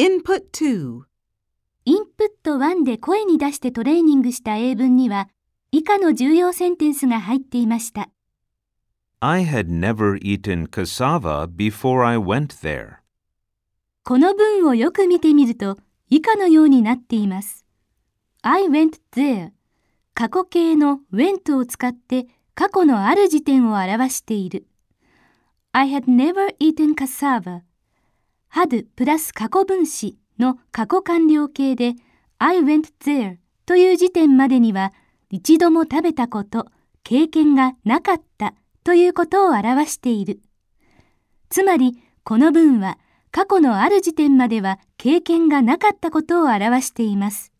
Input 2. インプット1で声に出してトレーニングした英文には、以下の重要センテンスが入っていました。 I had never eaten cassava before I went there. この文をよく見てみると、以下のようになっています。I went there 過去形の went を使って過去のある時点を表している。I had never eaten cassava had プラス過去分詞の過去完了形で I went there という時点までには一度も食べたこと、経験がなかったということを表している。つまりこの文は過去のある時点までは経験がなかったことを表しています。